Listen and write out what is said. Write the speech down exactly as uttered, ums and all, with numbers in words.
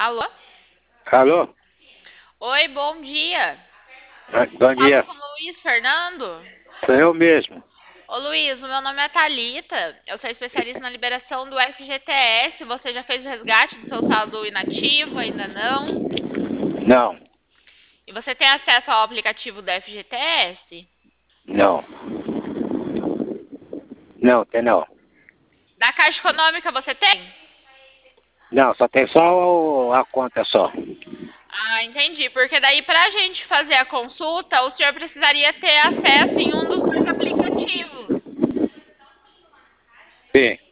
Alô? Alô? Oi, bom dia. Ah, Eu bom falo dia. com o Luiz Fernando. Sou eu mesmo. Ô Luiz, o meu nome é Thalita. Eu sou especialista na liberação do F G T S. Você já fez o resgate do seu saldo inativo? Ainda não? Não, E você tem acesso ao aplicativo do F G T S? não. Não, tem não. Da Caixa Econômica você tem? Não, só tem só o- a conta só. Ah, entendi. Porque daí, para a gente fazer a consulta, o senhor precisaria ter acesso em um dos dois aplicativos. Sim.